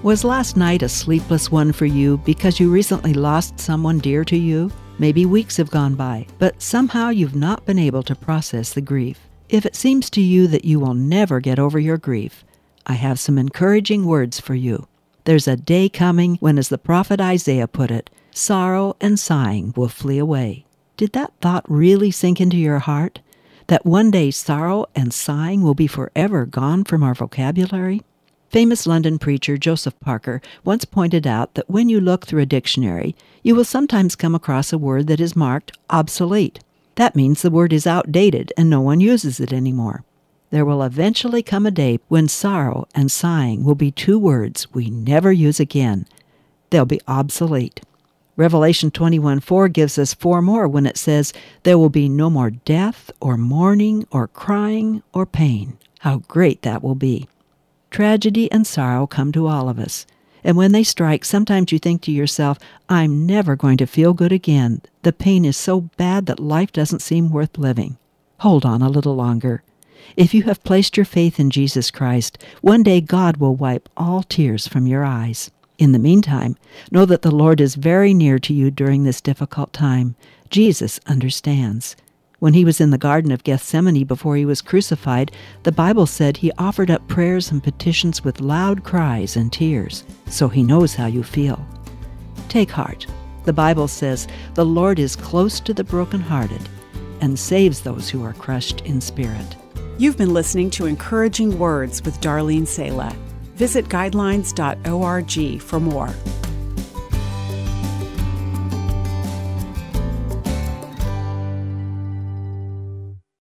Was last night a sleepless one for you because you recently lost someone dear to you? Maybe weeks have gone by, but somehow you've not been able to process the grief. If it seems to you that you will never get over your grief, I have some encouraging words for you. There's a day coming when, as the prophet Isaiah put it, sorrow and sighing will flee away. Did that thought really sink into your heart? That one day sorrow and sighing will be forever gone from our vocabulary? Famous London preacher Joseph Parker once pointed out that when you look through a dictionary, you will sometimes come across a word that is marked obsolete. That means the word is outdated and no one uses it anymore. There will eventually come a day when sorrow and sighing will be two words we never use again. They'll be obsolete. Revelation 21:4 gives us 4 more when it says, "There will be no more death or mourning or crying or pain." How great that will be. Tragedy and sorrow come to all of us. And when they strike, sometimes you think to yourself, I'm never going to feel good again. The pain is so bad that life doesn't seem worth living. Hold on a little longer. If you have placed your faith in Jesus Christ, one day God will wipe all tears from your eyes. In the meantime, know that the Lord is very near to you during this difficult time. Jesus understands. When he was in the Garden of Gethsemane before he was crucified, the Bible said he offered up prayers and petitions with loud cries and tears, so he knows how you feel. Take heart. The Bible says, "The Lord is close to the brokenhearted and saves those who are crushed in spirit." You've been listening to Encouraging Words with Darlene Sala. Visit guidelines.org for more.